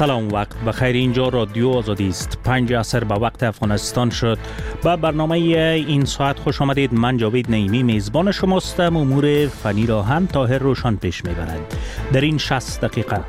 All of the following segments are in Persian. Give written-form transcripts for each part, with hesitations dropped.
سلام، وقت بخیر. اینجا رادیو آزادی است. 5 عصر به وقت افغانستان شد. با برنامه این ساعت خوش آمدید. من جاوید نعیمی میزبان شماستم. امور فنی را هم طاهر روشن پیش میبرد. در این 60 دقیقه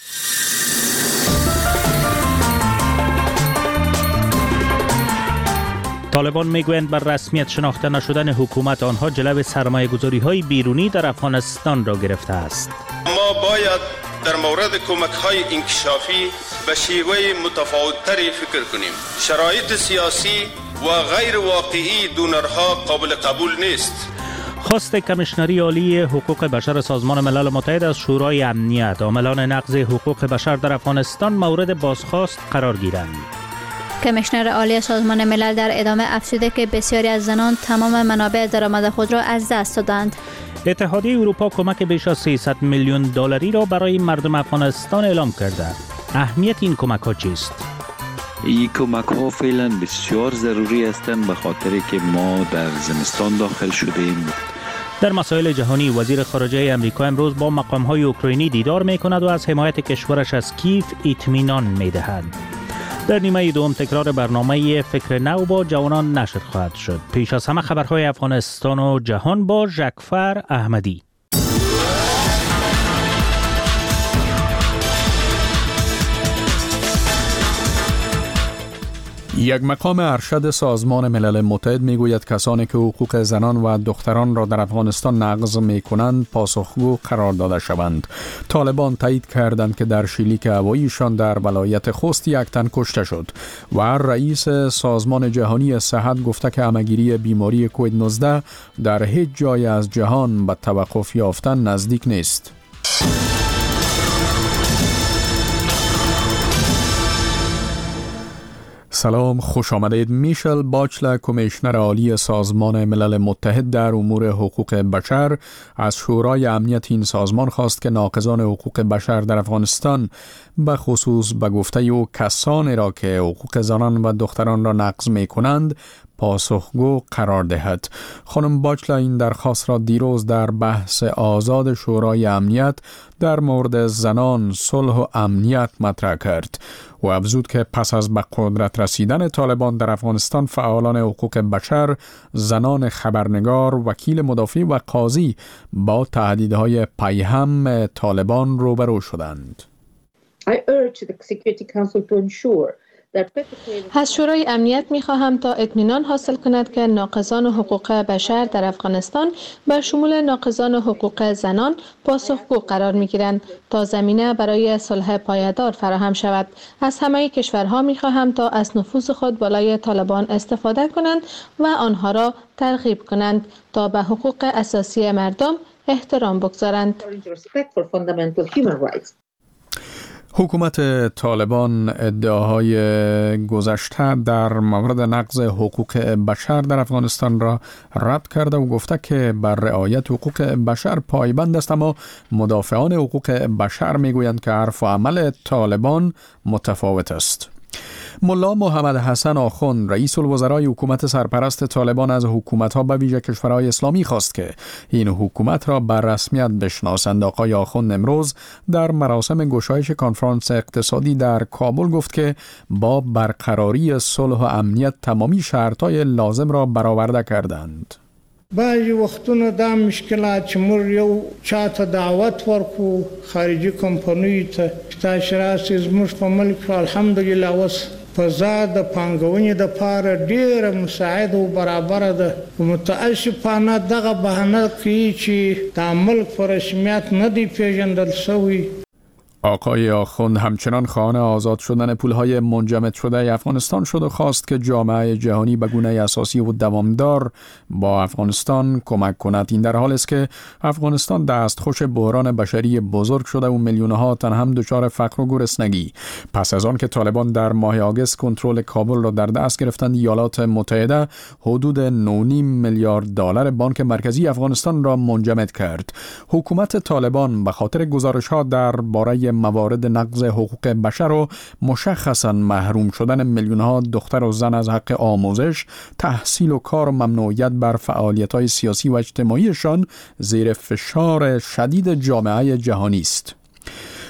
طالبان میگویند بر رسمیت شناخته نشدن حکومت آنها جلو سرمایه گذاری های بیرونی در افغانستان را گرفته است. ما باید در مورد کمک‌های انکشافی به شیوه متفاوت‌تری فکر کنیم. شرایط سیاسی و غیر واقعی دونرها قابل قبول نیست. خواست کمیشنری عالی حقوق بشر سازمان ملل متحد از شورای امنیت عاملان نقض حقوق بشر در افغانستان مورد بازخواست قرار گیرند. کمیشنر عالی سازمان ملل در ادامه افزوده که بسیاری از زنان تمام منابع درآمد خود را از دست دادند. اتحادیه اروپا کمک بیش از 300 میلیون دلاری را برای مردم افغانستان اعلام کرده. اهمیت این کمک ها چیست؟ این کمک ها فعلا بسیار ضروری هستند به خاطر که ما در زمستان داخل شدیم. در مسائل جهانی وزیر خارجه امریکا امروز با مقام‌های اوکراینی دیدار می‌کند و از حمایت کشورش از کیف اطمینان می‌دهد. در نیمه دوم تکرار برنامه فکر نو با جوانان نشر خواهد شد. پیش از همه خبرهای افغانستان و جهان با ژکفر احمدی. یک مقام ارشد سازمان ملل متحد میگوید کسانی که حقوق زنان و دختران را در افغانستان نقض میکنند پاسخگو قرار داده شوند. طالبان تایید کردند که در شلیک هواییشان در ولایت خوست یک تن کشته شد و رئیس سازمان جهانی صحت گفته که همه‌گیری بیماری کووید 19 در هیچ جای از جهان به توقف یافتن نزدیک نیست. سلام، خوش آمدید. میشل باچلر کمیشنر عالی سازمان ملل متحد در امور حقوق بشر از شورای امنیت این سازمان خواست که ناقضان حقوق بشر در افغانستان به خصوص به گفته او کسانی را که حقوق زنان و دختران را نقض می کنند پاسخگو قرار دهد. خانم باچلر این درخواست را دیروز در بحث آزاد شورای امنیت در مورد زنان، صلح و امنیت مطرح کرد و افزود که پس از به قدرت رسیدن طالبان در افغانستان فعالان حقوق بشر، زنان خبرنگار، وکیل مدافع و قاضی با تهدیدهای پیهم طالبان روبرو شدند. I urge the Security Council to ensure از شورای امنیت می‌خواهم تا اطمینان حاصل کند که ناقضان حقوق بشر در افغانستان به شمول ناقضان حقوق زنان پاسخگو قرار می‌گیرند تا زمینه برای صلح پایدار فراهم شود. از همه کشورها می‌خواهم تا از نفوذ خود بالای طالبان استفاده کنند و آنها را ترغیب کنند تا به حقوق اساسی مردم احترام بگذارند. حکومت طالبان ادعاهای گذشته در مورد نقض حقوق بشر در افغانستان را رد کرده و گفته که بر رعایت حقوق بشر پایبند است، اما مدافعان حقوق بشر میگویند که حرف و عمل طالبان متفاوت است. ملا محمد حسن آخوند رئیس الوزرای حکومت سرپرست طالبان از حکومت‌ها به ویژه کشورهای اسلامی خواست که این حکومت را بر رسمیت بشناسند. آقای آخوند امروز در مراسم گشایش کنفرانس اقتصادی در کابل گفت که با برقراری صلح و امنیت تمامی شرط‌های لازم را برآورده کردند. بعضی وختونه دا مشکلات چې موږ یو چاته دعوت ورکو خارجي کمپنیو ته تاسو راسئ زموږ په ملک الحمدلله اوس فضا د پانګونې د پاره ډیره مساعده او برابر ده. متاسفانه دغه بهانه کوي چې د ملک په رسمیت نه دی پیژندل شوی. آقای آخوند همچنان خواهان آزاد شدن پولهای منجمد شده افغانستان شد و خواست که جامعه جهانی به گونه اساسی و دوامدار با افغانستان کمک کند. این در حال است که افغانستان دستخوش بحران بشری بزرگ شده و میلیون‌ها تن هم دچار فقر و گرسنگی. پس از آن که طالبان در ماه آگوست کنترل کابل را در دست گرفتند، ایالات متحده حدود 9.5 میلیارد دلار بانک مرکزی افغانستان را منجمد کرد. حکومت طالبان به خاطر گزارش‌ها درباره موارد نقض حقوق بشر و مشخصاً محروم شدن میلیون‌ها دختر و زن از حق آموزش، تحصیل و کار و ممنوعیت بر فعالیت‌های سیاسی و اجتماعیشان زیر فشار شدید جامعه جهانی است.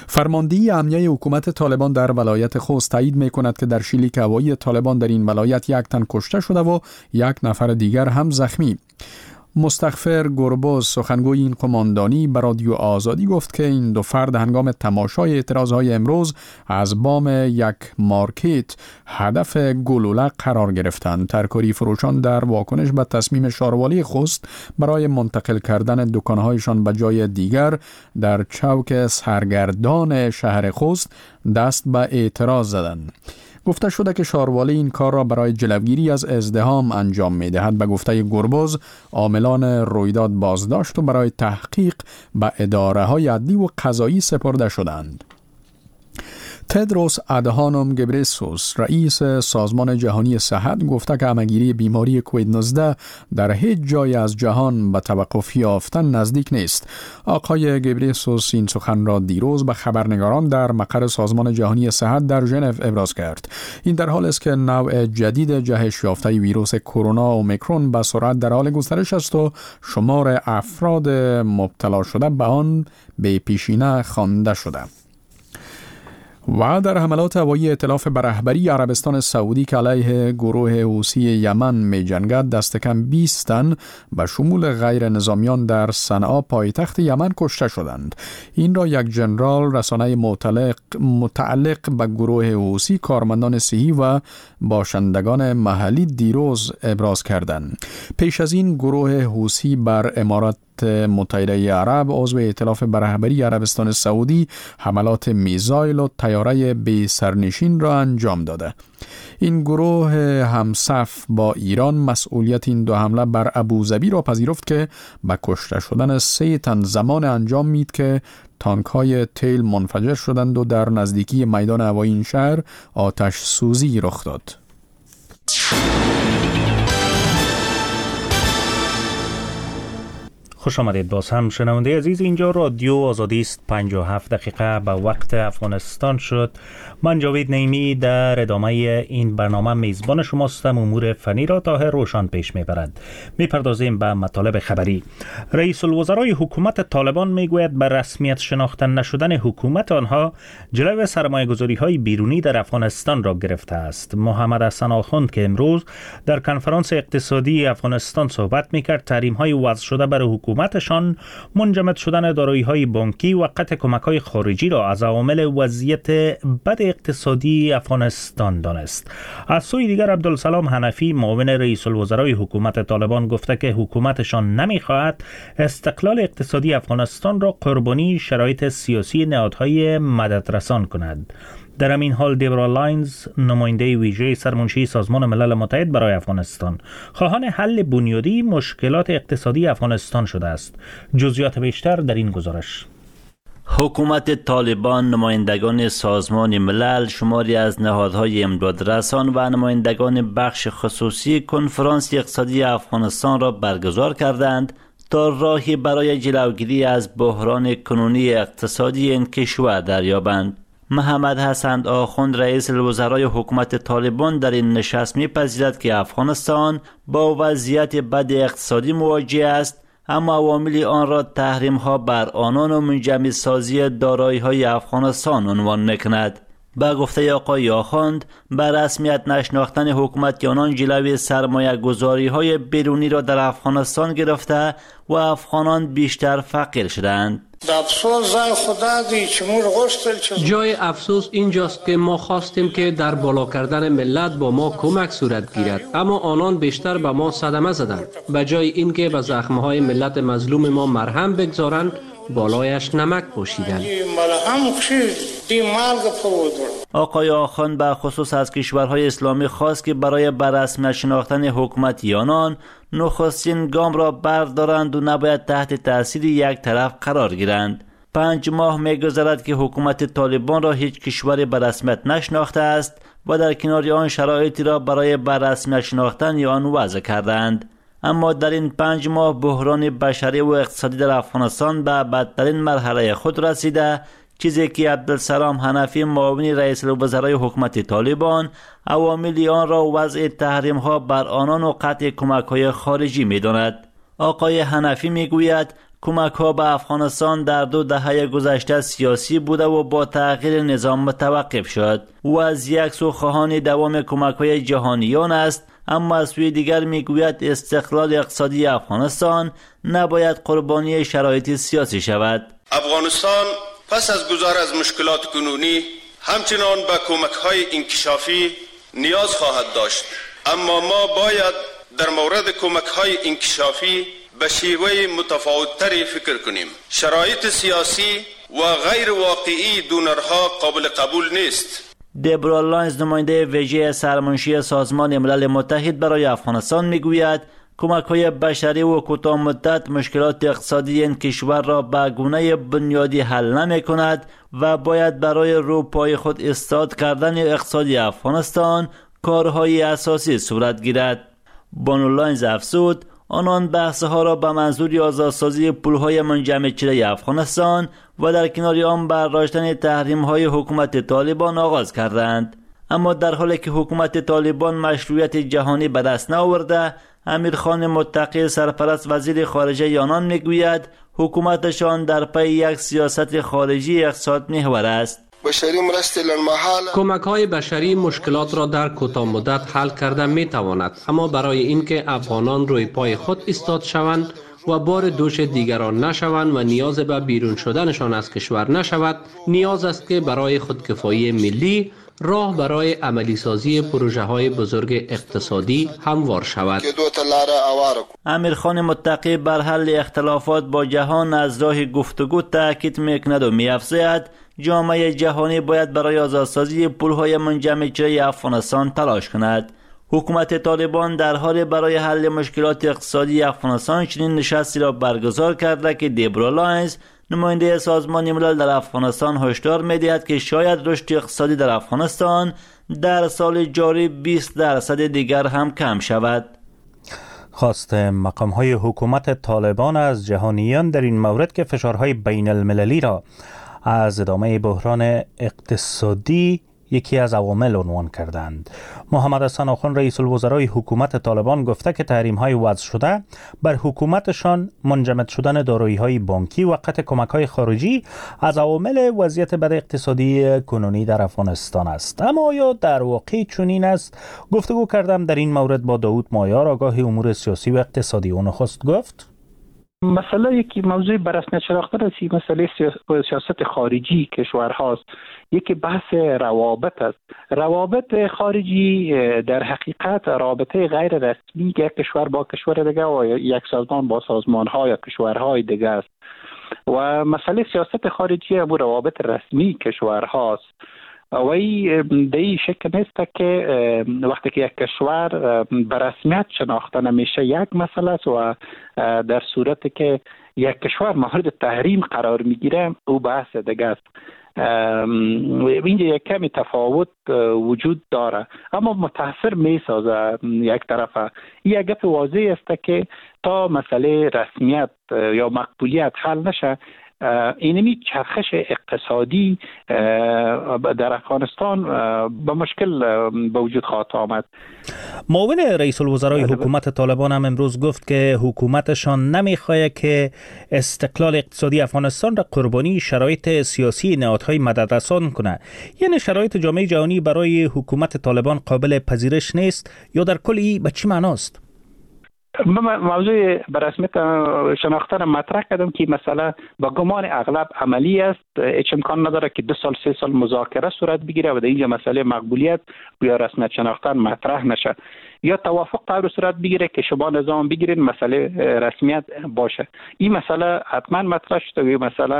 فرماندهی امنیه حکومت طالبان در ولایت خوست تایید می‌کند که در شلیک هوایی طالبان در این ولایت 1 تن کشته شده و 1 نفر دیگر هم زخمی. مستغفر گربز سخنگوی این قماندانی به رادیو آزادی گفت که این 2 فرد هنگام تماشای اعتراضهای امروز از بام یک مارکت هدف گلوله قرار گرفتند. ترکاری فروشان در واکنش به تصمیم شاروالی خوست برای منتقل کردن دکانهایشان به جای دیگر در چوک سرگردان شهر خوست دست به اعتراض زدند. گفته شده که شاروالی این کار را برای جلوگیری از ازدحام انجام می‌دهد. به گفته گربز، عاملان رویداد بازداشت و برای تحقیق به اداره‌های عدلی و قضایی سپرده شدند. تدروس ادهانوم گبریسوس رئیس سازمان جهانی صحت گفته که همه‌گیری بیماری کووید 19 در هیچ جای از جهان به توقف یافتن نزدیک نیست. آقای گبریسوس این سخن را دیروز به خبرنگاران در مقر سازمان جهانی صحت در ژنو ابراز کرد. این در حالی است که نوع جدید جهش یافته ویروس کرونا اومیکرون به سرعت در حال گسترش است و شمار افراد مبتلا شده به آن به پیشینه خوانده شده. و در حملات هوایی ائتلاف به رهبری عربستان سعودی که علیه گروه حوثی یمن می جنگد دست کم 20 تن به شمول غیر نظامیان در صنعا پایتخت یمن کشته شدند. این را یک ژنرال رسانه متعلق به گروه حوثی، کارمندان صحی و باشندگان محلی دیروز ابراز کردند. پیش از این گروه حوثی بر امارات متحده عرب عضو ائتلاف به رهبری عربستان سعودی حملات میزایل و طیاره بی سرنشین را انجام داده. این گروه همصف با ایران مسئولیت این 2 حمله بر ابوظبی را پذیرفت که به کشته شدن 3 تن زمان انجام مید که تانک‌های تیل منفجر شدند و در نزدیکی میدان هوایی این شهر آتش سوزی رخ داد. خوش آمدید باز هم شنونده عزیز. اینجا رادیو آزادی است. 57 دقیقه به وقت افغانستان شد. من جاوید نعیمی در ادامه این برنامه میزبان شماستم. امور فنی را تا روشن پیش میبرد. میپردازیم به مطالب خبری. رئیس الوزرای حکومت طالبان میگوید به رسمیت شناخته نشدن حکومت آنها جلوی سرمایه گذاری های بیرونی در افغانستان را گرفته است. محمد حسن آخوند که امروز در کنفرانس اقتصادی افغانستان صحبت میکرد، تحریم های وضع شده بر حکومتشان منجمد شدن دارایی‌های بانکی و قطع کمک‌های خارجی را از عوامل وضعیت بد اقتصادی افغانستان دانست. از سوی دیگر عبدالسلام حنفی معاون رئیس الوزرای حکومت طالبان گفته که حکومتشان نمی‌خواهد استقلال اقتصادی افغانستان را قربانی شرایط سیاسی نهادهای مددرسان کند. در همین حال دیبرا لاینز، نماینده ویژه سرمنشی سازمان ملل متحد برای افغانستان، خواهان حل بنیادی مشکلات اقتصادی افغانستان شده است. جزئیات بیشتر در این گزارش. حکومت طالبان، نمایندگان سازمان ملل، شماری از نهادهای امدادرسان و نمایندگان بخش خصوصی کنفرانس اقتصادی افغانستان را برگزار کردند تا راهی برای جلوگیری از بحران کنونی اقتصادی این کشور دریابند. محمد حسن آخوند رئیس الوزرای حکومت طالبان در این نشست می‌پذیرد که افغانستان با وضعیت بد اقتصادی مواجه است، اما عوامل آن را تحریم‌ها بر آنان و منجمد سازی دارایی‌های افغانستان عنوان می‌کند. با گفته آقای آخوند، بر رسمیت نشناختن حکومت آنان جلوی سرمایه گذاری‌های بیرونی را در افغانستان گرفته و افغانان بیشتر فقیر شدند. جای افسوس اینجاست که ما خواستیم که در بالا کردن ملت با ما کمک صورت گیرد، اما آنان بیشتر به ما صدمه زدند. به جای اینکه به زخمهای ملت مظلوم ما مرهم بگذارند، بالایش نمک پوشیدند. آقای آخوند به خصوص از کشورهای اسلامی خواست که برای بررسمیت شناختن حکومت آنان نخستین گام را بردارند و نباید تحت تاثیر یک طرف قرار گیرند. 5 ماه می‌گذرد که حکومت طالبان را هیچ کشوری به رسمیت نشناخته است و در کنار آن شرایطی را برای بررسمیت شناختن آن وضع کردند. اما در این 5 ماه بحران بشری و اقتصادی در افغانستان به بدترین مرحله خود رسیده، چیزی که عبدالسلام حنفی معاون رئیس الوزرای حکومت طالبان عوامل آن را وضع تحریم‌ها بر آنان و قطع کمک‌های خارجی می‌داند. آقای حنفی میگوید کمک ها به افغانستان در 2 دهه گذشته سیاسی بوده و با تغییر نظام متوقف شد و از یک سو خواهان دوام کمک های جهانیان است، اما از سوی دیگر میگوید استقلال اقتصادی افغانستان نباید قربانی شرایط سیاسی شود. افغانستان پس از گذر از مشکلات کنونی همچنان به کمک های انکشافی نیاز خواهد داشت، اما ما باید در مورد کمک های انکشافی به شیوه متفاوت‌تری فکر کنیم. شرایط سیاسی و غیر واقعی دونرها قابل قبول نیست. دبرا لاینز نماینده ویژه سرمنشی سازمان ملل متحد برای افغانستان میگوید کمک‌های بشری و کوتاه مدت مشکلات اقتصادی این کشور را به گونه بنیادی حل نمی‌کند و باید برای روپای خود استاد کردن اقتصادی افغانستان کارهای اساسی صورت گیرد. بانو لاینز افزود آنان بحث‌ها را به منظور آزادسازی پول‌های منجمد شده افغانستان و در کنار آن برداشتن تحریم‌های حکومت طالبان آغاز کردند، اما در حالی که حکومت طالبان مشروعیت جهانی به دست نآورده، امیرخان متقی سرپرست وزیر خارجه آنان میگوید حکومتشان در پی یک سیاست خارجی اقتصاد محور است. کمک های بشری مشکلات را در کوتاه مدت حل کرده می تواند، اما برای اینکه افغانان روی پای خود ایستاد شوند و بار دوش دیگران نشوند و نیاز به بیرون شدنشان از کشور نشود، نیاز است که برای خودکفایی ملی راه برای عملی سازی پروژه های بزرگ اقتصادی هموار شود. امیرخان متقی بر حل اختلافات با جهان از راه گفتگو تاکید میکند و می‌افزاید جامعه جهانی باید برای آزادسازی پول‌های منجمد شده افغانستان تلاش کند. حکومت طالبان در حال برای حل مشکلات اقتصادی افغانستان چنین نشستی را برگزار کرده که دبرا لاینز نماینده سازمان ملل در افغانستان هشدار می‌دهد که شاید رشد اقتصادی در افغانستان در سال جاری 20% دیگر هم کم شود. خواست مقام‌های حکومت طالبان از جهانیان در این مورد که فشارهای بین المللی را از ادامه بحران اقتصادی یکی از عوامل عنوان کردند. محمد حسن آخوند رئیس الوزرای حکومت طالبان گفته که تحریم‌های وضع شده بر حکومتشان منجمد شدن دارایی‌های بانکی و قطع کمک‌های خارجی از عوامل وضعیت بد اقتصادی کنونی در افغانستان است. اما آیا در واقع چنین است؟ گفتگو کردم در این مورد با داود مایار، آگاه امور سیاسی و اقتصادی. او نخست گفت مسئله یکی موضوع به رسمیت شناخته رسید، مسئله سیاست خارجی کشورهاست. یکی بحث روابط است. روابط خارجی در حقیقت رابطه غیر رسمی یک کشور با کشور دیگه و یک سازمان با سازمان‌ها یا کشورهای دیگه است و مسئله سیاست خارجی امور روابط رسمی کشورهاست. و این شکل نیست که وقتی که یک کشور به رسمیت شناخته نمیشه یک مسئله است و در صورتی که یک کشور مورد تحریم قرار میگیره او بحث دیگه است. اینجا یک کمی تفاوت وجود داره اما متاثر میسازه یک طرفه. این یک گپ واضح است که تا مسئله رسمیت یا مقبولیت حل نشه اینمی چرخش اقتصادی در افغانستان به مشکل به وجود خواهد آمد. معاون رئیس الوزرای حکومت طالبان هم امروز گفت که حکومتشان نمیخواهد که استقلال اقتصادی افغانستان را قربانی شرایط سیاسی نهادهای مددرسان کنه. یعنی شرایط جامعه جهانی برای حکومت طالبان قابل پذیرش نیست یا در کل به چی معناست؟ موضوع به رسمیت شناخته را مطرح کردم که مثلا با گمان اغلب عملی است، هیچ امکان نداره که 2 سال 3 سال مذاکره صورت بگیره و در اینجا مسئله مقبولیت یا رسمیت شناختن مطرح نشه یا توافق طور صورت بگیره که شما نظام بگیرین مسئله رسمیت باشه. این مسئله حتما مطرح شده و مسئله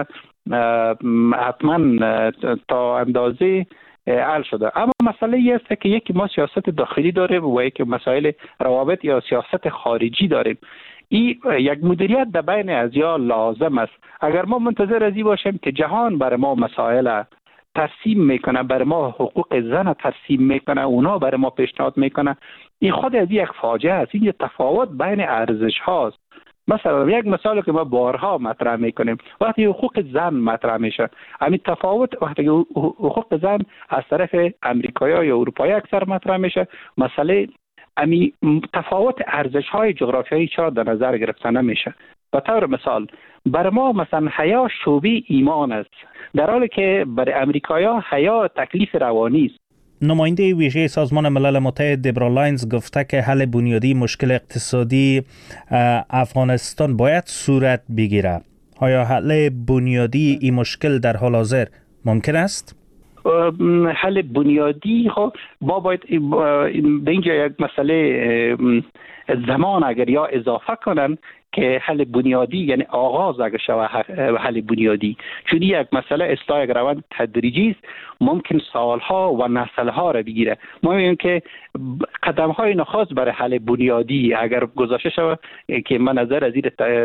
حتما تا اندازه حل شده. اما مسئله این است که یکی ما سیاست داخلی داریم و یکی مسائل روابط یا سیاست خارجی داریم. این یک مدیریت در بین ازیا لازم است. اگر ما منتظر از این باشیم که جهان برای ما مسائل ترسیم میکنه، برای ما حقوق زن ترسیم میکنه، اونا برای ما پیشنهاد میکنه، این خود از یک فاجعه است. این تفاوت بین ارزش هاست. مثلا یک مثال که ما بارها مطرح میکنیم وقتی حقوق زن مطرح میشه، همین تفاوت وقتی حقوق زن از طرف امریکایی یا اروپایی اکثر مطرح میشه، مسئله امی تفاوت ارزش‌های جغرافیایی چرا در نظر گرفته نمیشه؟ به طور مثال برای ما مثلا حیا شعبه ایمان است، در حالی که برای امریکایی‌ها حیا تکلیف روانی است. نماینده ویژه سازمان ملل متحد دبرا لاینز گفته که حل بنیادی مشکل اقتصادی افغانستان باید صورت بگیره. آیا حل بنیادی این مشکل در حال حاضر ممکن است؟ حل بنیادی ما باید به اینجا یک مسئله زمان اگر یا اضافه کنن که حل بنیادی یعنی آغاز اگر شود حل بنیادی، چون یک مسئله اصلاح یک روند تدریجی است، ممکن سالها و نسلها را بگیره. ما میگیم که قدم های نخست برای حل بنیادی اگر گذاشته شود که من نظر از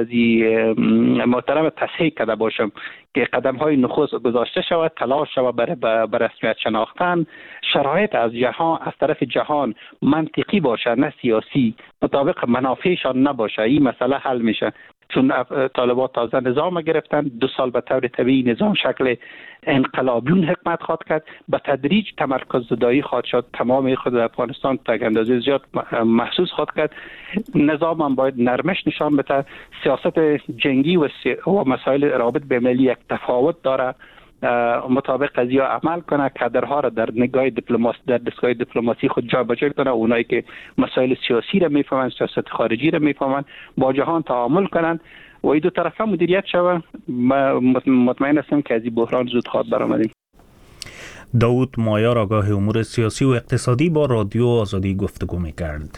محترم تصحیح کرده باشم که قدم های نخست گذاشته شود، تلاش شود برای رسمیت شناختن، شرایط از طرف جهان منطقی باشه نه سیاسی، مطابق منافعشان نباشه، این مسئله حل میشه. چون طالبان تازه نظام گرفتن، 2 سال به طور طبیعی نظام شکل انقلابیون حکمت خواهد کرد، به تدریج تمرکز زدایی خواهد شد، تمام خود افغانستان تا اندازه زیاد محسوس خواهد کرد. نظام هم باید نرمش نشان بده. سیاست جنگی و مسائل رابط بین‌المللی یک تفاوت داره، مطابق قضیه عمل کنه، کادرها را در نگاه دیپلماسی در دستگاه دیپلماسی خود جابجا کنه، اونایی که مسائل سیاسی را میفهمن، سیاست خارجی را میفهمن، با جهان تعامل کنن و این دو طرفه مدیریت شوه. مطمئن هستم که از این بحران زود خواهد برآمدیم. داود مایار آگاه امور سیاسی و اقتصادی با رادیو آزادی گفتگو می‌کرد.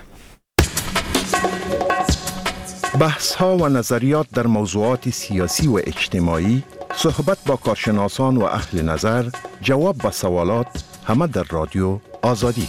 بحث‌ها و نظریات در موضوعات سیاسی و اجتماعی، صحبت با کارشناسان و اهل نظر، جواب به سوالات، همه در رادیو آزادی.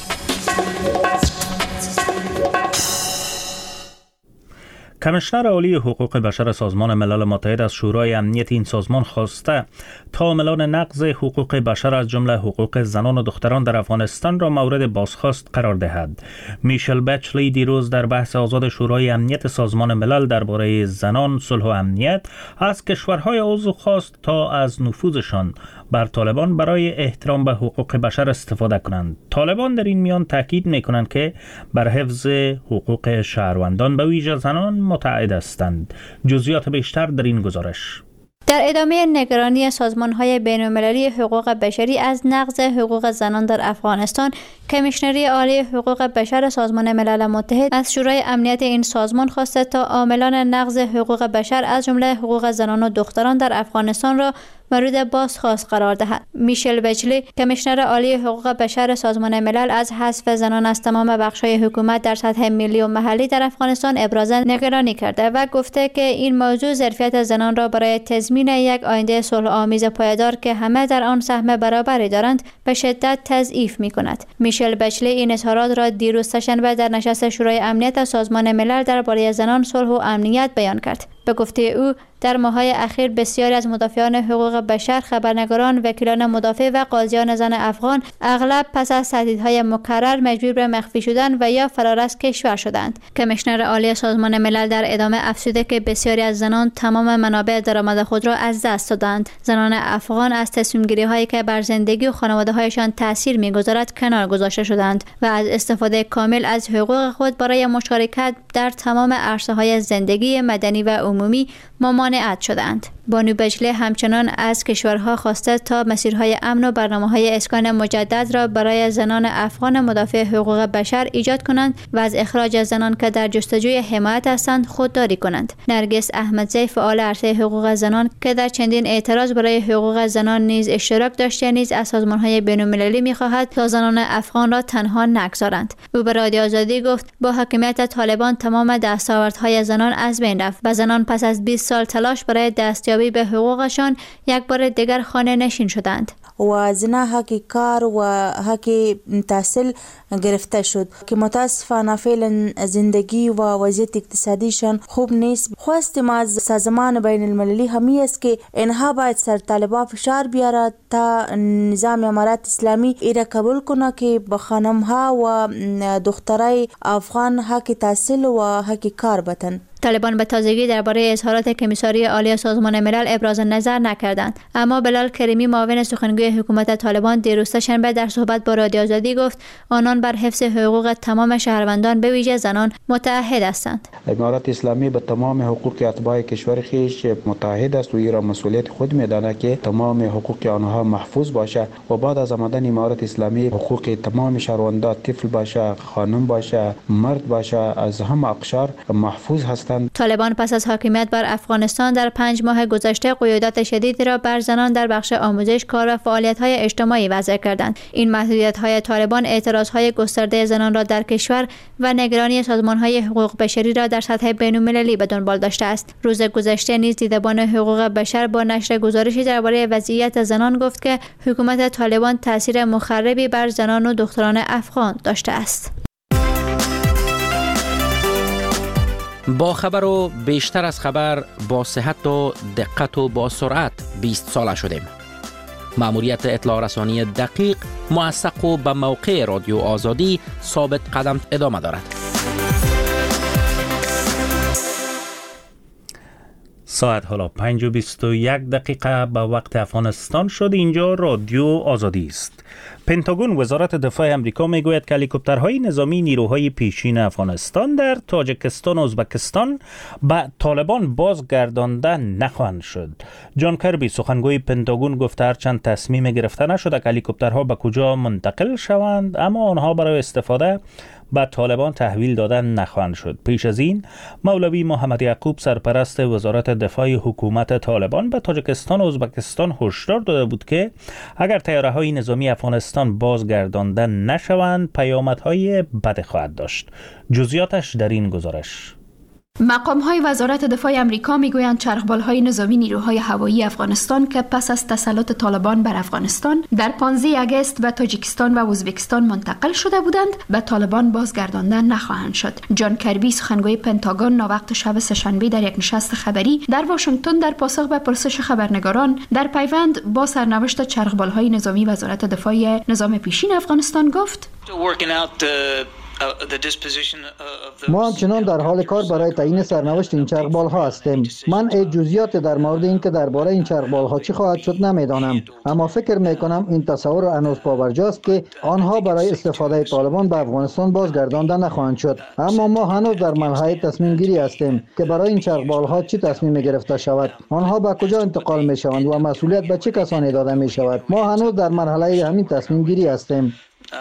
کمیشنر عالی حقوق بشر سازمان ملل متحد از شورای امنیت این سازمان خواسته تا عاملان نقض حقوق بشر از جمله حقوق زنان و دختران در افغانستان را مورد بازخواست قرار دهد. میشل بچلی دیروز در بحث آزاد شورای امنیت سازمان ملل درباره زنان، صلح و امنیت از کشورهای عضو خواست تا از نفوذشان بر طالبان برای احترام به حقوق بشر استفاده کنند. طالبان در این میان تاکید می‌کنند که بر حفظ حقوق شهروندان به ویژه زنان متعهد هستند. جزئیات بیشتر در این گزارش. در ادامه نگرانی سازمان‌های بین‌المللی حقوق بشری از نقض حقوق زنان در افغانستان، کمیشنری عالی حقوق بشر سازمان ملل متحد از شورای امنیت این سازمان خواسته تا عاملان نقض حقوق بشر از جمله حقوق زنان و دختران در افغانستان را مورد بازخواست قرار دهد. میشل بچلی، کمیشنر عالی حقوق بشر سازمان ملل، از حذف زنان از تمام بخش‌های حکومت در سطح ملی و محلی در افغانستان ابراز نگرانی کرده و گفته که این موضوع ظرفیت زنان را برای تضمین یک آینده صلح‌آمیز پایدار که همه در آن سهم برابری دارند به شدت تضعیف می‌کند. میشل بچلی این اظهارات را دیروز سه‌شنبه در نشست شورای امنیت سازمان ملل درباره زنان، صلح و امنیت بیان کرد. به گفته او، در ماه‌های اخیر بسیاری از مدافعان حقوق بشر، خبرنگاران، وکیلان مدافع و قاضیان زن افغان اغلب پس از تهدیدهای مکرر مجبور به مخفی شدن و یا فرار از کشور شدند. کمیشنر عالی سازمان ملل در ادامه افزوده که بسیاری از زنان تمام منابع درآمد خود را از دست دادند. زنان افغان از تصمیم‌گیری‌هایی که بر زندگی و خانواده‌هایشان تأثیر می‌گذارد کنار گذاشته شدند و از استفاده کامل از حقوق خود برای مشارکت در تمام عرصه‌های زندگی مدنی و عمومی ممانعت شدند. بانو بجلی همچنان از کشورها خواسته تا مسیرهای امن و برنامه‌های اسکان مجدد را برای زنان افغان مدافع حقوق بشر ایجاد کنند و از اخراج زنان که در جستجوی حمایت هستند خودداری کنند. نرگس احمدزی، فعال عرصه حقوق زنان که در چندین اعتراض برای حقوق زنان نیز اشتراک داشته، نیز از سازمان‌های بین‌المللی می‌خواهد تا زنان افغان را تنها نگذارند. او به رادیو آزادی گفت با حاکمیت طالبان تمام دستاوردهای زنان از بین رفت و زنان پس از 20 سال تلاش برای دستیابی به حقوقشان یک بار دیگر خانه نشین شدند. و زنا حق کار و حق تحصیل گرفته شد که متاسفانه فعلا زندگی و وضعیت اقتصادیشان خوب نیست. خواستیم از سازمان بین المللی همی است که اینها باید سر طالبان فشار بیاره تا نظام امارات اسلامی ایره قبول کنه که به خانم ها و دخترای افغان حق تحصیل و حق کار بتن. طالبان به تازگی درباره اظهارات کمیساری عالی سازمان ملل ابراز نظر نکردند، اما بلال کریمی معاون سخنگوی حکومت طالبان دیروز شنبه در صحبت با رادیو آزادی گفت آنان بر حفظ حقوق تمام شهروندان به ویژه زنان متعهد هستند. امارات اسلامی به تمام حقوق اتباع کشور خویش متعهد است و این را مسئولیت خود می‌داند که تمام حقوق آنها محفوظ باشه و بعد از آمدن امارات اسلامی حقوق تمام شهروندان، طفل باشه، خانم باشه، مرد باشه، از همه اقشار محفوظ هستند. طالبان پس از حاکمیت بر افغانستان در 5 ماه گذشته قیودات شدیدی را بر زنان در بخش آموزش، کار و فعالیت‌های اجتماعی وضع کردند. این محدودیت‌های طالبان اعتراض‌های گسترده زنان را در کشور و نگرانی سازمان‌های حقوق بشری را در سطح بین‌المللی به دنبال داشته است. روز گذشته نیز دیدبان حقوق بشر با نشر گزارشی درباره وضعیت زنان گفت که حکومت طالبان تاثیر مخربی بر زنان و دختران افغان داشته است. با خبر و بیشتر از خبر، با صحت و دقت و با سرعت 20 ساله شدیم. مأموریت اطلاع رسانی دقیق، موثق و به موقع رادیو آزادی ثابت قدم ادامه دارد. ساعت حالا 5:21 به وقت افغانستان شد. اینجا رادیو آزادی است. پنتاگون وزارت دفاع امریکا میگوید که هلیکوپترهای نظامی نیروهای پیشین افغانستان در تاجیکستان و ازبکستان به طالبان بازگردانده نخواهند شد. جان کربی سخنگوی پنتاگون گفته هرچند تصمیم گرفته نشده که هلیکوپترها به کجا منتقل شوند، اما آنها برای استفاده به طالبان تحویل دادن نخواهند شد. پیش از این مولوی محمد یعقوب سرپرست وزارت دفاع حکومت طالبان به تاجیکستان و ازبکستان هشدار داده بود که اگر طیاره‌های نظامی افغانستان بازگردانده نشوند پیامدهای بد خواهد داشت. جزئیاتش در این گزارش. مقام‌های وزارت دفاع آمریکا میگویند چرخبال‌های نظامی نیروهای هوایی افغانستان که پس از تسلط طالبان بر افغانستان در 15 آگوست به تاجیکستان و ازبکستان منتقل شده بودند به طالبان بازگردانده نخواهند شد. جان کربی سخنگوی پنتاگون ناوقت شب سه‌شنبه در یک نشست خبری در واشنگتن در پاسخ به پرسش خبرنگاران در پیوند با سرنوشت چرخبال‌های نظامی وزارت دفاع نظام پیشین افغانستان گفت: ما همچنان در حال کار برای تعیین سرنوشت این چرخبال ها هستیم. من جزئیات در مورد اینکه درباره این چرخبال ها چی خواهد شد نمیدانم، اما فکر میکنم این تصور هنوز پاورجاست که آنها برای استفاده طالبان به افغانستان بازگردانده نخواهند شد. اما ما هنوز در مرحله تصمیم گیری هستیم که برای این چرخبال ها چی تصمیم گرفته شود، آنها به کجا انتقال می شوند و مسئولیت به چه کسانی داده می شود. ما هنوز در مرحله همین تصمیم گیری هستیم.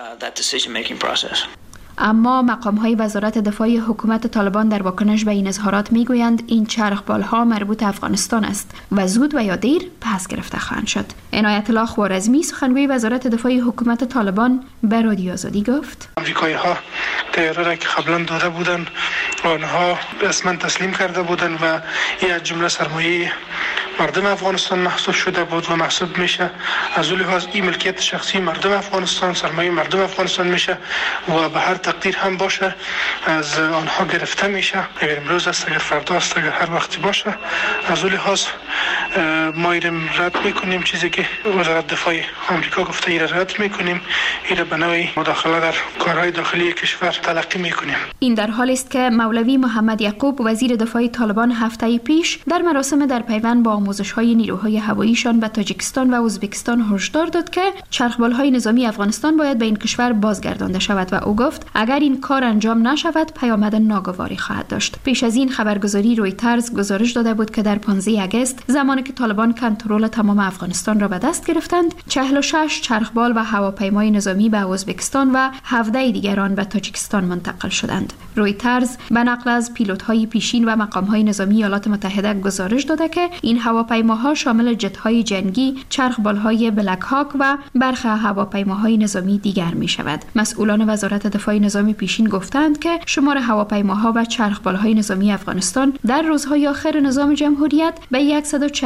اما مقام‌های وزارت دفاع حکومت طالبان در واکنش به این اظهارات میگویند این چرخبال‌ها مربوط افغانستان است و زود و یا دیر پس گرفته خواهند شد. عنایت الله خوارزمی سخنگوی وزارت دفاع حکومت طالبان به رادیو آزادی گفت: آمریکایی‌ها طیاره را که قبلا داده بودند آنها رسما تسلیم کرده بودند و این از جمله سرمایه مردم افغانستان محسوب شده بود و محسوب میشه. از اون لحاظ این ملکیت شخصی مردم افغانستان، سرمایه مردم افغانستان میشه و به هر تقدیر هم باشه از آنها گرفته میشه. اگر امروز است، اگر فردا است، اگر هر وقتی باشه. از اون لحاظ ما ایرم رد میکنیم، چیزی که وزارت دفاع آمریکا گفته ایره رد میکنیم، ایره به نوعی مداخله در کارهای داخلی کشور تلقی میکنیم. این در حالی است که مولوی محمد یعقوب وزیر دفاع طالبان هفته پیش در مراسم در پیوند با آموزش‌های نیروهای هواییشان به تاجیکستان و ازبکستان هشدار داد که چرخبال‌های نظامی افغانستان باید به این کشور بازگردانده شود و او گفت اگر این کار انجام نشود پیامد ناگواری خواهد داشت. پیش از این خبرگزاری رویترز گزارش داده بود که در 15 آگوست زمانی که طالبان کنترل تمام افغانستان را به دست گرفتند 46 چرخبال و هواپیمای نظامی به ازبکستان و 17 دیگران به تاجیکستان منتقل شدند. رویترز به نقل از پیلوت‌های پیشین و مقام‌های نظامی ایالات متحده گزارش داده که این هواپیماها شامل جت‌های جنگی، چرخبال‌های بلک هاک و برخی هواپیماهای نظامی دیگر می‌شود. مسئولان وزارت دفاع نظامی پیشین گفتند که شمار هواپیماها و چرخبال‌های نظامی افغانستان در روزهای آخر نظام جمهوریت به 140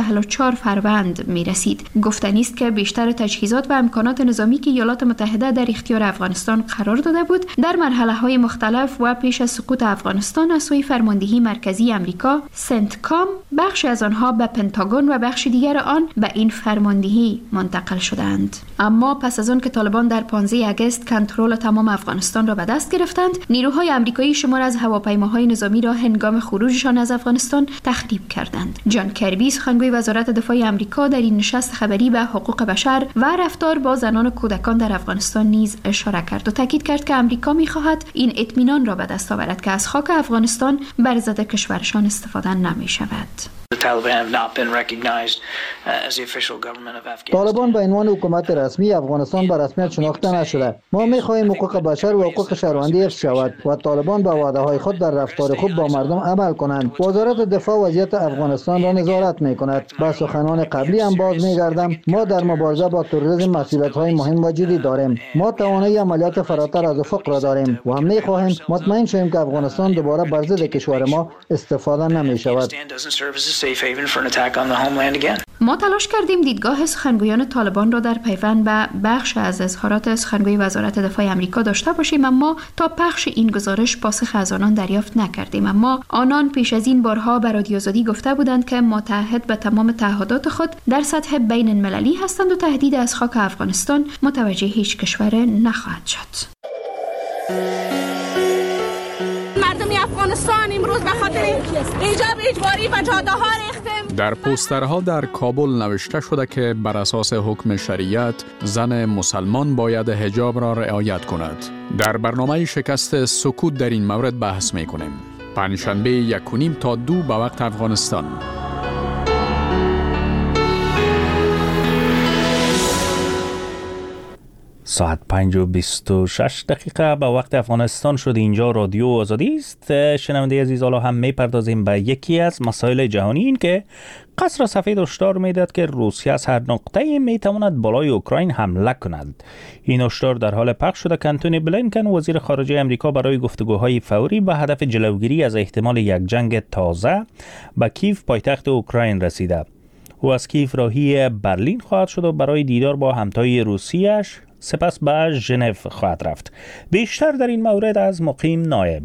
44 فروند می رسید. گفتنی است که بیشتر تجهیزات و امکانات نظامی که ایالات متحده در اختیار افغانستان قرار داده بود در مرحله‌های مختلف و پیش از سقوط افغانستان از سوی فرماندهی مرکزی آمریکا سنتکام بخش از آنها به پنتاگون و بخش دیگر آن به این فرماندهی منتقل شدند. اما پس از آن که طالبان در 15 اگست کنترل تمام افغانستان را به دست گرفتند، نیروهای آمریکایی شمار از هواپیماهای نظامی را هنگام خروجشان از افغانستان تخریب کردند. جان کربی سخنگوی وزارت دفاع آمریکا در این نشست خبری به حقوق بشر و رفتار با زنان و کودکان در افغانستان نیز اشاره کرد و تاکید کرد که آمریکا می‌خواهد این اطمینان را به دست آورد که از خاک افغانستان بر ضد کشورشان استفاده نمی‌شود. طالبان به عنوان حکومت رسمی افغانستان به رسمیت شناخته نشده. ما می‌خواهیم حقوق بشر و حقوق شهروندی حفظ شود و طالبان به وعده‌های خود در رفتار خوب با مردم عمل کنند. وزارت دفاع وضعیت افغانستان را نظارت می‌کند. با سخنان قبلی هم باز می‌گردم، ما در مبارزه با تروریسم مسئولیت‌های مهم و جدی داریم. ما توانایی عملیات فراتر از افق را داریم و هم می‌خواهیم مطمئن شویم که افغانستان دوباره بر ضد کشور ما استفاده نمی‌شود. ما تلاش کردیم دیدگاه سخنگویان طالبان را در پیوند به بخش از اظهارات سخنگوی وزارت دفاع آمریکا داشته باشیم، اما تا پخش این گزارش پاسخ از آنان دریافت نکردیم. اما آنان پیش از این بارها به رادیو آزادی گفته بودند که متحد به تمام تعهدات خود در سطح بین المللی هستند و تهدید از خاک افغانستان متوجه هیچ کشور نخواهد شد. مردم افغانستان امروز به خاطر ایجاب اجباری و جاده‌ها ریختیم. در پوسترها در کابل نوشته شده که بر اساس حکم شریعت زن مسلمان باید حجاب را رعایت کند. در برنامه شکست سکوت در این مورد بحث می‌کنیم. پنجشنبه 1:30 تا 2 به وقت افغانستان. ساعت 5:26 به وقت افغانستان شد. اینجا رادیو آزادی است. شنونده عزیز، حالا هم میپردازیم به یکی از مسائل جهانی، این که قصر سفید هشدار میداد که روسیه از هر نقطه‌ای میتواند بالای اوکراین حمله کند. این هشدار در حال پخش شده که انتونی بلینکن وزیر خارجه آمریکا برای گفتگوهای فوری به هدف جلوگیری از احتمال یک جنگ تازه به کیف پایتخت اوکراین رسیده. او از کیف راهی برلین خواهد شد و برای دیدار با همتای روسیه‌اش سپس به ژنو خواهد رفت. بیشتر در این مورد از مقیم نایب.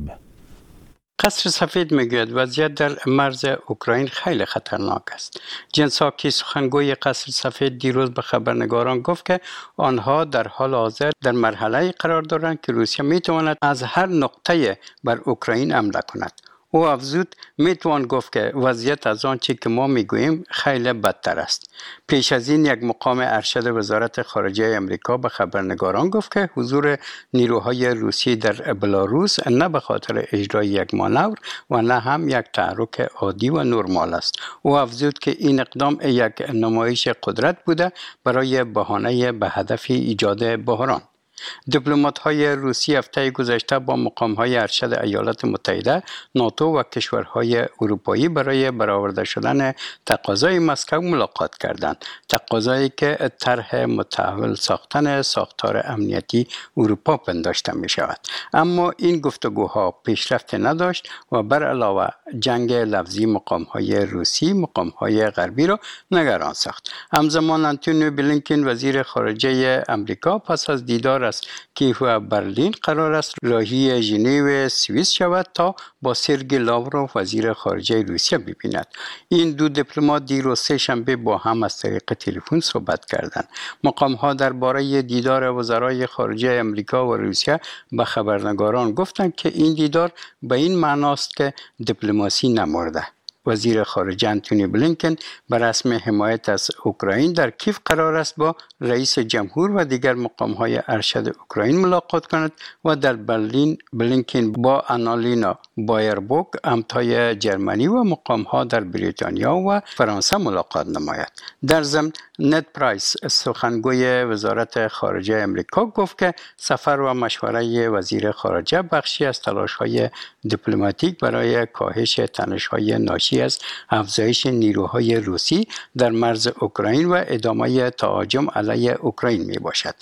قصر سفید میگوید وضعیت در مرز اوکراین خیلی خطرناک است. جن ساکی سخنگوی قصر سفید دیروز به خبرنگاران گفت که آنها در حال حاضر در مرحله قرار دارند که روسیه میتواند از هر نقطه بر اوکراین حمله کند. او افزود میتوان گفت که وضعیت از آنچه که ما میگوییم خیلی بدتر است. پیش از این یک مقام ارشد وزارت خارجه آمریکا به خبرنگاران گفت که حضور نیروهای روسی در بلاروس نه به خاطر اجرای یک مانور و نه هم یک تحرک عادی و نرمال است. او افزود که این اقدام یک نمایش قدرت بوده برای بهانه به هدف ایجاد بحران. دیپلمات‌های روسی هفته گذشته با مقام‌های ارشد ایالات متحده، ناتو و کشورهای اروپایی برای برآورده شدن تقاضای مسکو ملاقات کردند. تقاضایی که طرح متحول ساختن ساختار امنیتی اروپا پنداشته می‌شود. اما این گفتگوها پیشرفت نداشت و بر علاوه جنگ لفظی مقام‌های روسی مقام‌های غربی را نگران ساخت. همزمان انتونی بلینکن وزیر خارجه آمریکا پس از دیدار از کیف و برلین قرار است راهی ژنو سوئیس شود تا با سرگئی لاوروف وزیر خارجه روسیه ببیند. این دو دیپلمات دیروز سه‌شنبه با هم از طریق تلفن صحبت کردند. مقام‌ها درباره دیدار وزرای خارجه آمریکا و روسیه به خبرنگاران گفتند که این دیدار به این معناست که دیپلماسی نمرده. وزیر خارجه انتونی بلینکن به رسم حمایت از اوکراین در کیف قرار است با رئیس جمهور و دیگر مقام‌های ارشد اوکراین ملاقات کند و در برلین بلینکن با آنالینا بایربوک همتای جرمنی و مقام‌ها در بریتانیا و فرانسه ملاقات نماید. در ضمن نت پرایس سخنگوی وزارت خارجه آمریکا گفت که سفر و مشوره وزیر خارجه بخشی از تلاش‌های دیپلماتیک برای کاهش تنش‌های ناشی از افزایش نیروهای روسی در مرز اوکراین و ادامه تهاجم علیه اوکراین می باشد.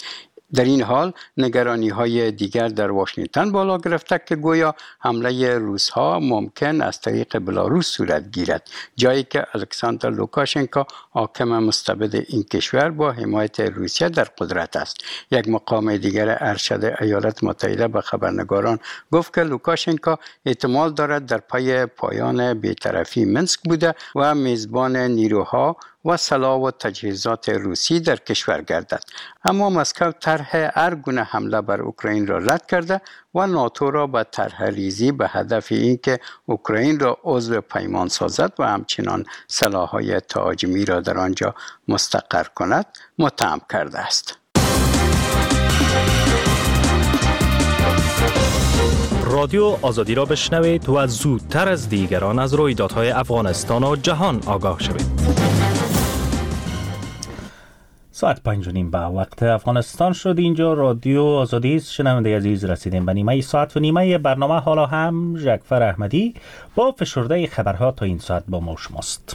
در این حال نگرانی های دیگر در واشنگتن بالا گرفته که گویا حمله روس‌ها ممکن از طریق بلاروس صورت گیرد، جایی که الکساندر لوکاشنکو حاکم مستبد این کشور با حمایت روسیه در قدرت است. یک مقام دیگر ارشد ایالات متحده به خبرنگاران گفت که لوکاشنکو احتمال دارد در پای پایان بی‌طرفی منسک بوده و میزبان نیروها و سلاح و تجهیزات روسی در کشور گردد. اما مسکو طرح هر گونه حمله بر اوکراین را رد کرده و ناتو را به طرح ریزی به هدف اینکه اوکراین را عضو پیمان سازد و همچنان سلاح‌های تهاجمی را در آنجا مستقر کند متهم کرده است. رادیو آزادی را بشنوید و زودتر از دیگران از رویدادهای افغانستان و جهان آگاه شوید. ساعت 5:30 به وقت افغانستان شد. اینجا رادیو آزادی است. شنونده عزیز، رسیدیم به نیمه ساعت و نیمه برنامه. حالا هم ژکفر احمدی با فشرده خبرها تا این ساعت با ما شماست.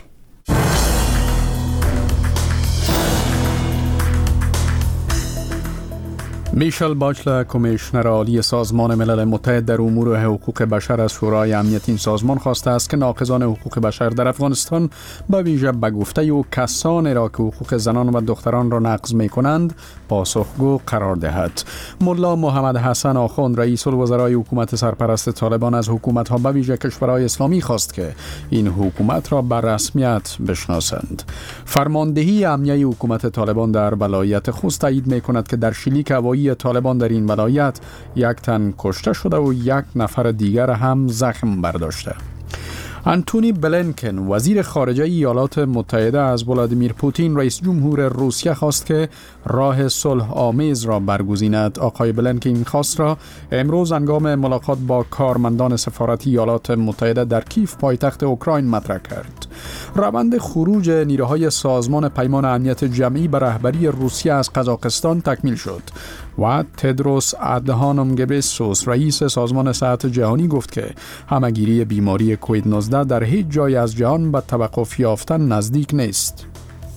میشل باچلر، کمیشنر عالی سازمان ملل متحد در امور حقوق بشر، از شورای امنیت این سازمان خواسته است که ناقضان حقوق بشر در افغانستان به ویژه به گفته او کسانی را که حقوق زنان و دختران را نقض می‌کنند پاسخگو قرار دهد. ملا محمد حسن آخوند، رئیس الوزرای حکومت سرپرست طالبان، از حکومت‌ها به ویژه کشورهای اسلامی خواست که این حکومت را به رسمیت بشناسند. فرماندهی امنیه حکومت طالبان در ولایت خوست تایید می‌کند که در شلیک هوایی طالبان در این ولایت یک تن کشته شده و یک نفر دیگر هم زخم برداشته. آنتونی بلینکن، وزیر خارجه ایالات متحده، از ولادیمیر پوتین رئیس جمهور روسیه خواست که راه صلح آمیز را برگزیند. آقای بلینکن این خواست را امروز هنگام ملاقات با کارمندان سفارت ایالات متحده در کیف پایتخت اوکراین مطرح کرد. روند خروج نیروهای سازمان پیمان امنیت جمعی به رهبری روسیه از قزاقستان تکمیل شد و تدروس ادهانوم گبریسوس، رئیس سازمان صحت جهانی، گفت که همهگیری بیماری کووید 19 در هیچ جای از جهان به توقف یافتن نزدیک نیست.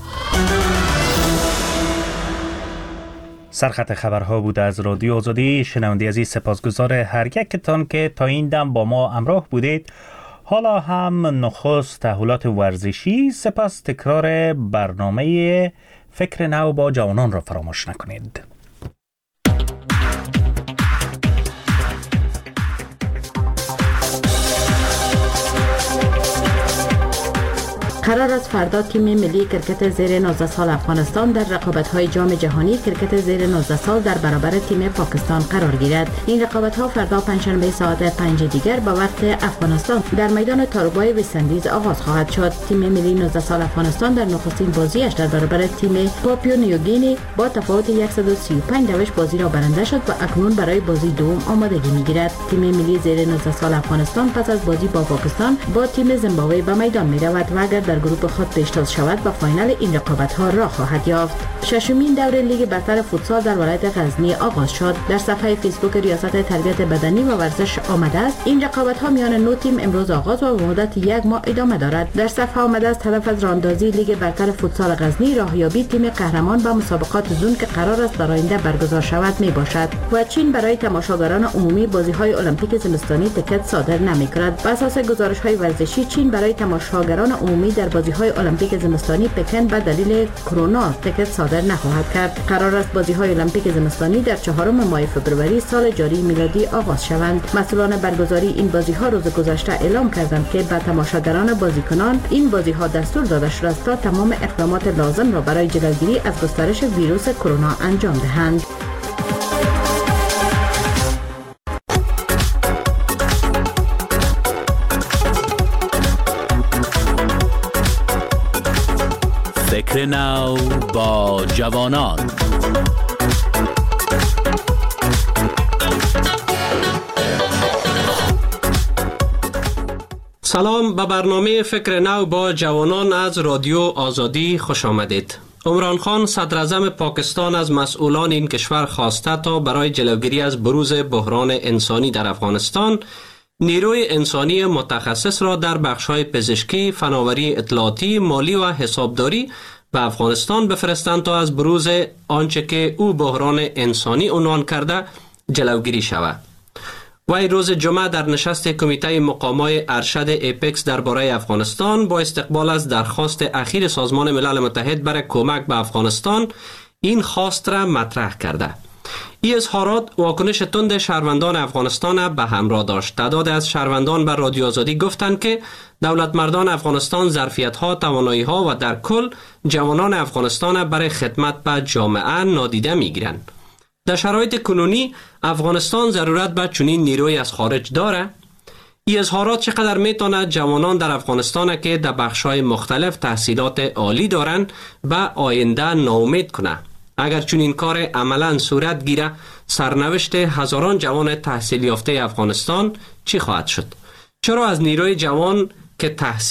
سرخط خبرها بود از رادیو آزادی. شنونده عزیز، سپاسگزار هر یکتان که تا این دم با ما همراه بودید. حالا هم نخست تحولات ورزشی، سپس تکرار برنامه فکر نو با جوانان را فراموش نکنید. قرار است فردا تیم ملی کرکت زیر 19 سال افغانستان در رقابت‌های جام جهانی کرکت زیر 19 سال در برابر تیم پاکستان قرار گیرد. این رقابت‌ها فردا پنجشنبه ساعت 5 دیگر به وقت افغانستان در میدان تاروبای وست‌اندیز آغاز خواهد شد. تیم ملی 19 سال افغانستان در نخستین بازیش در برابر تیم پاپیو نیوگینی با تفاوت 135 روش بازی را برنده شد و اکنون برای بازی دوم آمادگی می‌گیرد. تیم ملی زیر 19 سال افغانستان پس از بازی با پاکستان با تیم زیمبابوه به میدان می‌رود و اگر در گروه خود پیشتاز شود و فاینال این رقابت‌ها را خواهد یافت. ششمین دور لیگ برتر فوتسال در ولایت غزنی آغاز شد. در صفحه فیسبوک ریاست تربیت بدنی و ورزش آمده است این رقابت‌ها میان 9 تیم امروز آغاز و به مدت 1 ماه ادامه دارد. در صفحه آمده است هدف از راندازی لیگ برتر فوتسال غزنی راهیابی تیم قهرمان به مسابقات زون که قرار است در آینده برگزار شود میباشد و چین برای تماشاگران عمومی بازی‌های المپیک زمستانی تکت صادر نمی‌کند. بر اساس گزارش‌های ورزشی چین برای تماشاگران عمومی در بازی‌های المپیک زمستانی پکن به دلیل کرونا تکت صادر نخواهد کرد. قرار است بازی‌های المپیک زمستانی در 4 ماه فوریه سال جاری میلادی آغاز شوند. مسئولان برگزاری این بازی‌ها روز گذشته اعلام کردند که به تماشاگران بازیکنان این بازی‌ها دستور داده شده است تا تمام اقدامات لازم را برای جلوگیری از گسترش ویروس کرونا انجام دهند. فکر نو با جوانان. سلام، به برنامه فکر نو با جوانان از رادیو آزادی خوش آمدید. عمران خان صدراعظم پاکستان از مسئولان این کشور خواسته تا برای جلوگیری از بروز بحران انسانی در افغانستان نیروی انسانی متخصص را در بخش‌های پزشکی، فناوری اطلاعاتی، مالی و حسابداری به افغانستان بفرستند تا از بروز آنچه که او بحران انسانی عنوان کرده جلوگیری شود. وی روز جمعه در نشست کمیته مقامای ارشد اپکس درباره افغانستان با استقبال از درخواست اخیر سازمان ملل متحد برای کمک به افغانستان این خواست را مطرح کرده. این اظهارات واکنش تند شهروندان افغانستان به همراه داشت. تعداد از شهروندان به رادیو آزادی گفتند که دولت مردان افغانستان ظرفیت‌ها، توانایی‌ها و در کل جوانان افغانستان برای خدمت به جامعه نادیده می‌گیرند. در شرایط کنونی افغانستان ضرورت به چنین نیروی از خارج داره. این اظهارات چقدر میتواند جوانان در افغانستان که در بخش‌های مختلف تحصیلات عالی دارند به آینده ناامید کنه. اگر چنین کار عملاً صورت گیره، سرنوشت هزاران جوان تحصیل یافته افغانستان چی خواهد شد؟ چرا از نیروی جوان که تحصیل